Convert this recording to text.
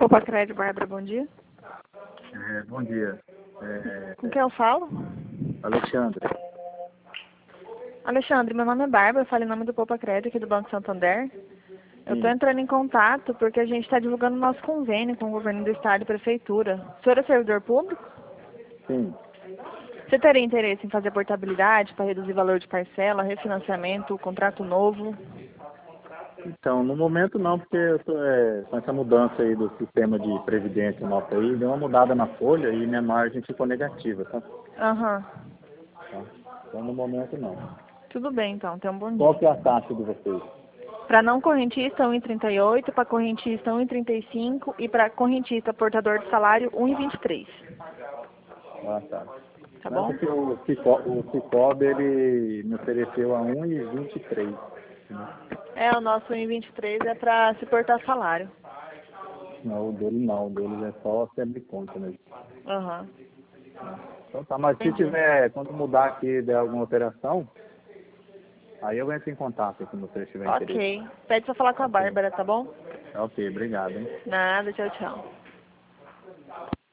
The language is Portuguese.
Poupa Crédito, Bárbara, bom dia. Bom dia. Com quem eu falo? Alexandre. Alexandre, meu nome é Bárbara, eu falo em nome do Poupa Crédito aqui do Banco Santander. Eu estou entrando em contato porque a gente está divulgando nosso convênio com o governo do estado e prefeitura. O senhor é servidor público? Sim. Você teria interesse em fazer portabilidade para reduzir o valor de parcela, refinanciamento, contrato novo? Então, no momento não, porque eu tô, com essa mudança aí do sistema de previdência nosso aí, deu uma mudada na folha e minha margem ficou negativa, tá? Aham. Tá? Então, no momento não. Tudo bem, então. Tenha um bom Qual dia. que é a taxa de vocês? Para não correntista, 1,38, para correntista, 1,35 e para correntista portador de salário, 1,23. Ah, tá. Tá Não, bom? porque o Cicobi, ele me ofereceu a 1,23. Né? O nosso 1,23 é para se portar salário. Não, o dele não. O dele é só sempre conta mesmo. Aham. Então tá, mas se Entendi. tiver, quando mudar aqui, der alguma operação, aí eu entro em contato se você tiver interesse. Ok. Pede para falar com a Ok. Bárbara, tá bom? Ok, obrigado, hein? Nada, tchau, tchau.